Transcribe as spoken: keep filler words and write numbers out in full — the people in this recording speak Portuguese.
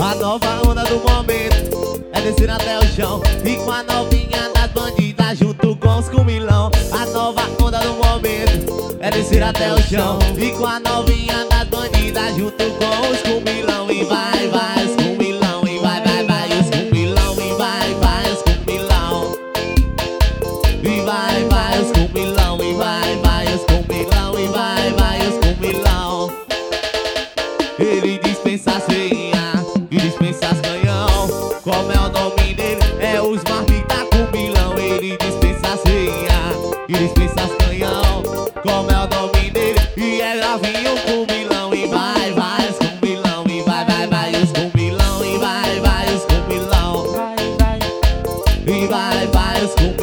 A nova onda do momento é descer até o chão. E com a novinha das bandidas junto com os cumilão. A nova onda do momento é descer até o chão. E com a novinha das bandidas junto com os cumilão. E vai, vai, os cumilão. E vai, vai, vai, os cumilão. E vai, vai, os cumilão. E vai, vai, os cumilão. E vai, vai, os cumilão. E vai, vai, os cumilão. Ele dispensa senha e dispensa as canhão. Como é o nome dele? É os marmita cumilão. Ele dispensa senha e dispensa as canhão. Como é o nome dele? E é gravinho cumilão. E vai, vai, os cumilão. E vai, vai, vai, os cumilão. E vai, vai, os cumilão. E vai, vai, os cumilão.